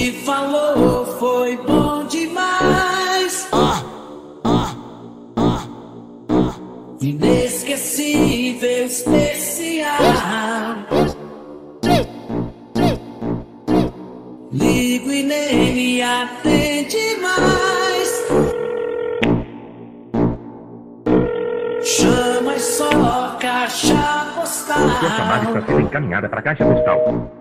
me falou foi bom demais. Inesquecível, especial. Ligo e nem me atende mais. Chama e só caixa postal. Sua chamada está sendo encaminhada para a caixa postal.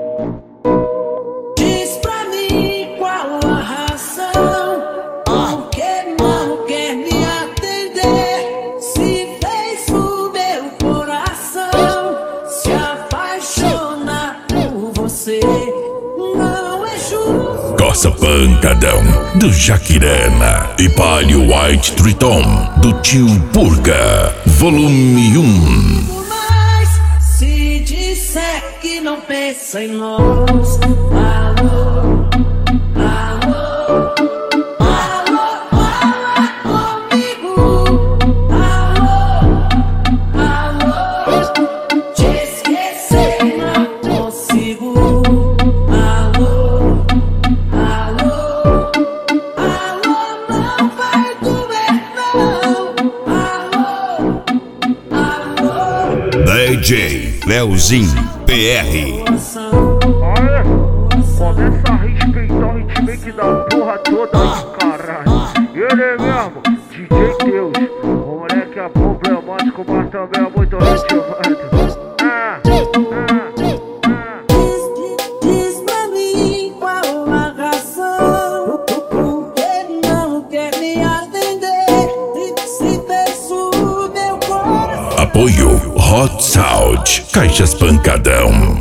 Diz pra mim qual a razão, por que não quer me atender? Se fez o meu coração se apaixonar por você, não é justo. Coça Pancadão, do Jaquirana e Palio White Triton, do Tio Purga, volume 1. Mas se disser que não pensa em nós, alô, alô, alô, fala comigo, alô, alô, te esquecer não consigo, alô, alô, alô, não vai doer não, alô, alô. DJ Leozinho PR. Aê, começa a respeitar o hitmaker da porra toda aí, caralho. Ele mesmo, DJ Deus. O moleque é problemático, mas também é muito ativado. Diz pra mim qual a razão, por que não quer me atender? Se fez o meu coração. Apoio Hot Sound, Caixas Pancadão.